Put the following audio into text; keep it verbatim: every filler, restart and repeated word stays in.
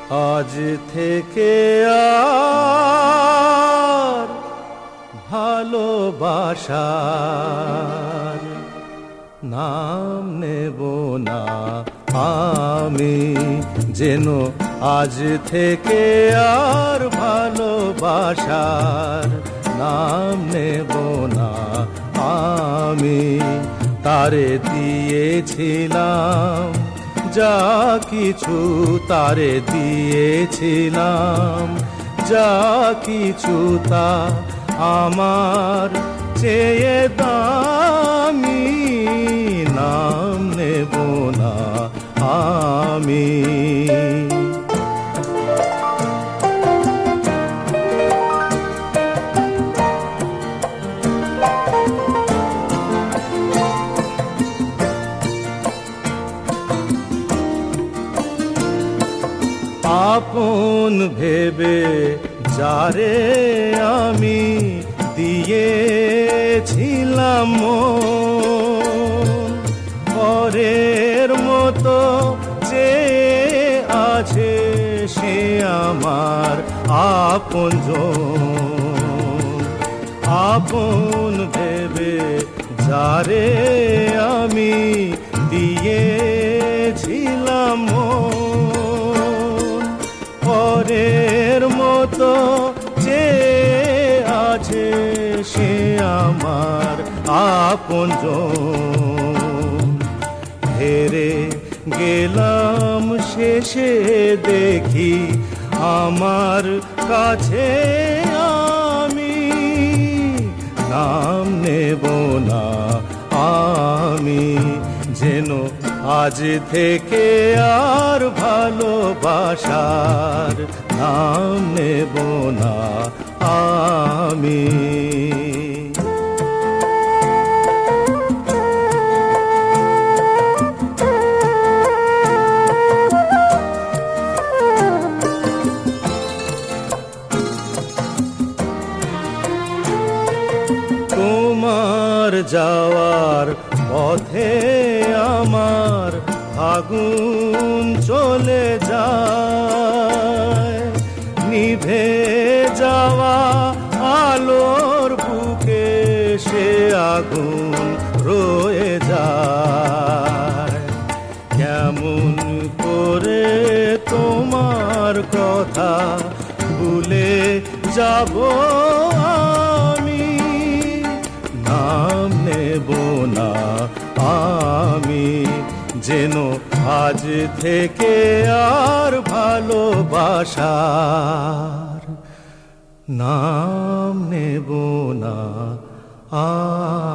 আজ থেকে আর ভালোবাসার নাম নেব না আমি, যেন আজ থেকে আর ভালোবাসার নাম নেব না আমি। তারে দিয়েছিলাম যা কিছু, তারে দিয়েছিলাম যা কিছু, তা আমার চেয়ে দামি, নাম নেব না আমি। আপন ভেবে যারে আমি দিয়েছিলাম মন, পরের মতো যে আছে সে আমার আপনজন। আপন ভেবে যারে আমি দিয়েছিলাম মন, পরের মতো যে আছে সে আমার আপনজন। হেরে গেলাম শেষে দেখি আমার কাছে আমি, নাম নেব না আমি, যেন আজ থেকে আর ভালোবাসার নাম নেব না আমি। তোমার যাওয়ার পথে আমার আগুন চলে যায়, নিভে যাওয়া আলোর বুকে সে আগুন রয়ে যায়। কেমন করে তোমার কথা ভুলে যাব আমি, নাম নেব না আমি, যেন আজ থেকে আর ভালোবাসার নাম নেব না।